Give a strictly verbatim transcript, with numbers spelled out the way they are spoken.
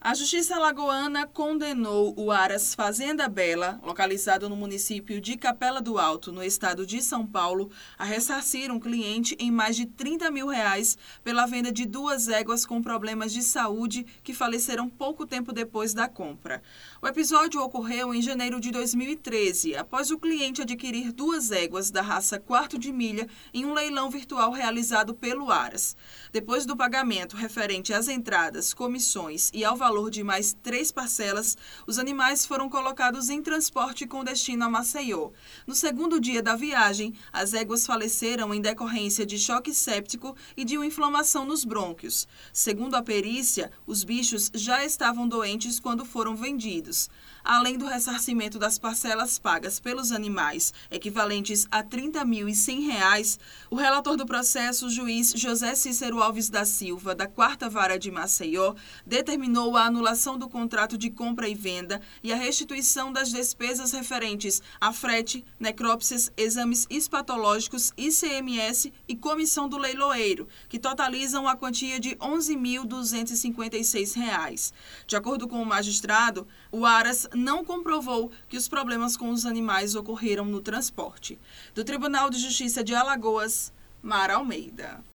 A Justiça Alagoana condenou o Aras Fazenda Bela, localizado no município de Capela do Alto, no estado de São Paulo, a ressarcir um cliente em mais de trinta mil reais pela venda de duas éguas com problemas de saúde que faleceram pouco tempo depois da compra. O episódio ocorreu em janeiro de dois mil e treze, após o cliente adquirir duas éguas da raça quarto de milha em um leilão virtual realizado pelo Aras. Depois do pagamento referente às entradas, comissões e ao valor de mais três parcelas, os animais foram colocados em transporte com destino a Maceió. No segundo dia da viagem, as éguas faleceram em decorrência de choque séptico e de uma inflamação nos brônquios. Segundo a perícia, os bichos já estavam doentes quando foram vendidos. Além do ressarcimento das parcelas pagas pelos animais, equivalentes a trinta mil e cem reais, o relator do processo, o juiz José Cícero Alves da Silva, da quarta Vara de Maceió, determinou a anulação do contrato de compra e venda e a restituição das despesas referentes a frete, necrópsias, exames histopatológicos, I C M S e comissão do leiloeiro, que totalizam a quantia de onze mil duzentos e cinquenta e seis reais. De acordo com o magistrado, o Aras não comprovou que os problemas com os animais ocorreram no transporte. Do Tribunal de Justiça de Alagoas, Mara Almeida.